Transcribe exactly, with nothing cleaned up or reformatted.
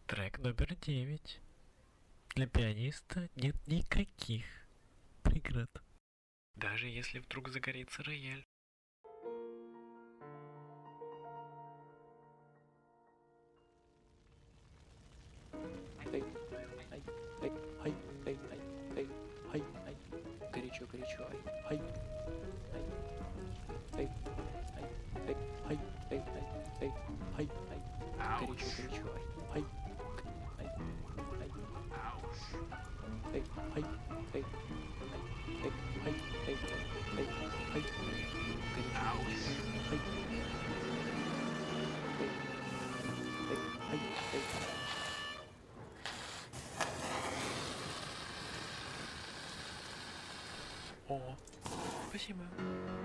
Трек номер девять. Для пианиста нет никаких преград. Даже если вдруг загорится рояль. Эй, ай, эй, ай, эй, ай, эй, ай, ай, горячо, горячо, ай, ай, ай, эй, ай, эй, ай, эй, ай, эй, ай, ай, горячо, горячо, ай, ай, ай, ай, эй, ай, эй, ай, эй, ай, эй, эй, ай, горячо, горячо, ай, эй, эй, ай, эй. О, спасибо.